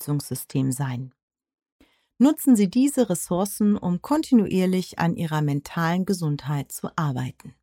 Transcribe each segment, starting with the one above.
Unterstützungssystem sein. Nutzen Sie diese Ressourcen, um kontinuierlich an Ihrer mentalen Gesundheit zu arbeiten.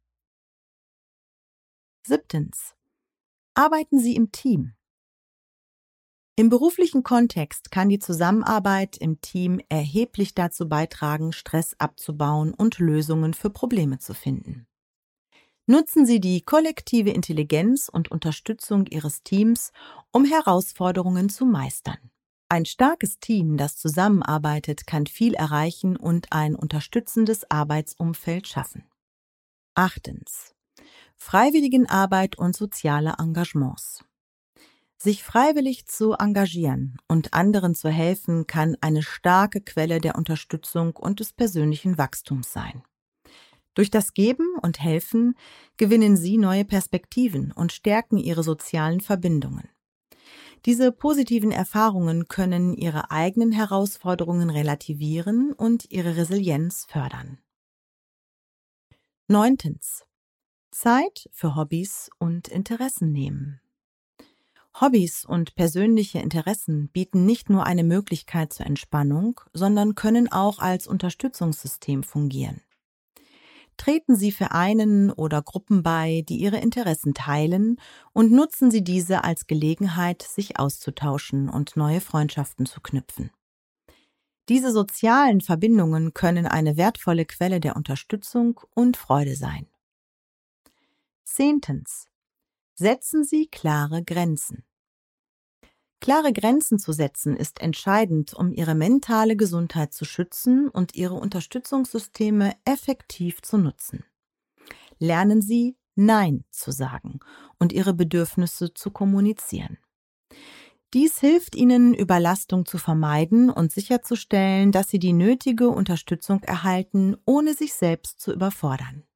7. Arbeiten Sie im Team. Im beruflichen Kontext kann die Zusammenarbeit im Team erheblich dazu beitragen, Stress abzubauen und Lösungen für Probleme zu finden. Nutzen Sie die kollektive Intelligenz und Unterstützung Ihres Teams, um Herausforderungen zu meistern. Ein starkes Team, das zusammenarbeitet, kann viel erreichen und ein unterstützendes Arbeitsumfeld schaffen. 8. Freiwilligenarbeit und soziale Engagements. Sich freiwillig zu engagieren und anderen zu helfen, kann eine starke Quelle der Unterstützung und des persönlichen Wachstums sein. Durch das Geben und Helfen gewinnen Sie neue Perspektiven und stärken Ihre sozialen Verbindungen. Diese positiven Erfahrungen können Ihre eigenen Herausforderungen relativieren und Ihre Resilienz fördern. 9. Zeit für Hobbys und Interessen nehmen. Hobbys und persönliche Interessen bieten nicht nur eine Möglichkeit zur Entspannung, sondern können auch als Unterstützungssystem fungieren. Treten Sie Vereinen oder Gruppen bei, die Ihre Interessen teilen, und nutzen Sie diese als Gelegenheit, sich auszutauschen und neue Freundschaften zu knüpfen. Diese sozialen Verbindungen können eine wertvolle Quelle der Unterstützung und Freude sein. 10. Setzen Sie klare Grenzen. Klare Grenzen zu setzen ist entscheidend, um Ihre mentale Gesundheit zu schützen und Ihre Unterstützungssysteme effektiv zu nutzen. Lernen Sie, Nein zu sagen und Ihre Bedürfnisse zu kommunizieren. Dies hilft Ihnen, Überlastung zu vermeiden und sicherzustellen, dass Sie die nötige Unterstützung erhalten, ohne sich selbst zu überfordern.